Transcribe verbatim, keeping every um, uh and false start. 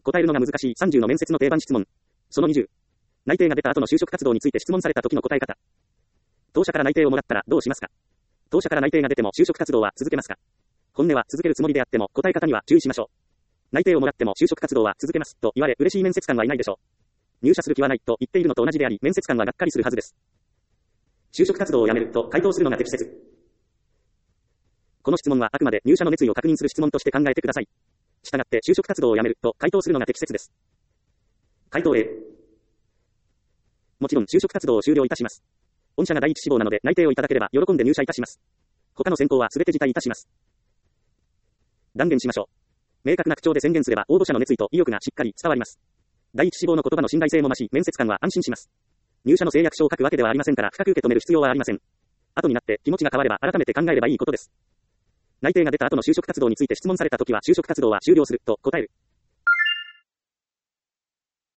答えるのが難しいさんじゅうの面接の定番質問。そのにじゅう。内定が出た後の就職活動について質問された時の答え方。当社から内定をもらったらどうしますか？当社から内定が出ても就職活動は続けますか？本音は続けるつもりであっても答え方には注意しましょう。内定をもらっても就職活動は続けますと言われ嬉しい面接官はいないでしょう。入社する気はないと言っているのと同じであり、面接官はがっかりするはずです。就職活動をやめると回答するのが適切。この質問はあくまで入社の熱意を確認する質問として考えてください。したがって就職活動をやめると回答するのが適切です。回答 A。もちろん就職活動を終了いたします。御社が第一志望なので内定をいただければ喜んで入社いたします。他の選考はすべて辞退いたします。断言しましょう。明確な口調で宣言すれば応募者の熱意と意欲がしっかり伝わります。第一志望の言葉の信頼性も増し、面接官は安心します。入社の誓約書を書くわけではありませんから深く受け止める必要はありません。後になって気持ちが変われば改めて考えればいいことです。内定が出た後の就職活動について質問されたときは就職活動は終了すると答える。